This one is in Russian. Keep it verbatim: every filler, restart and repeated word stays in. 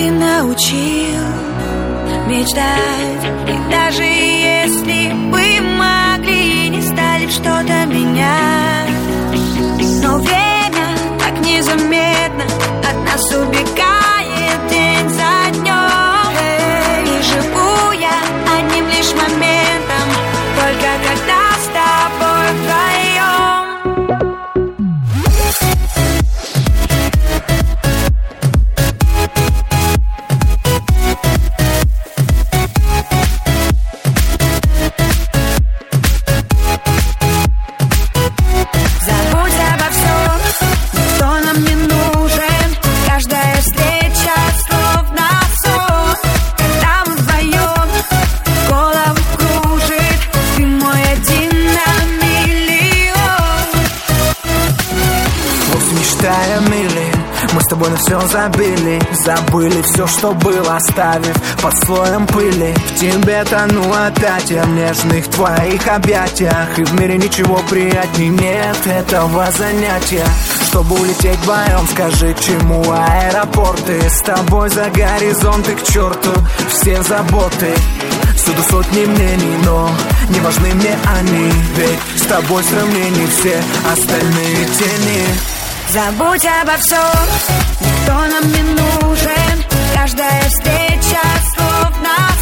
ты научил мечтать. И даже если бы могли, не стали б что-то менять. Но время так незаметно от нас убегает день за днем. И живу я одним лишь моментом, только когда с тобой вдвоем. Забудь обо всем, никто нам не нужен. Каждая встреча словно сон. Когда мы вдвоем, голову кружит. Ты мой один на миллион. Вовсе мечтая мили, мы с тобой на все забили. Забыли все, что было, оставив под слоем пыли. В тебе тону опять я в нежных твоих объятиях. И в мире ничего приятней нет этого занятия. Чтобы улететь вдвоем, скажи, к чему аэропорты. С тобой за горизонты, к черту все заботы. Всюду сотни мнений, но не важны мне они. Ведь с тобой в сравнении все остальные тени. Забудь обо всем, никто нам не нужен. Каждая встреча словно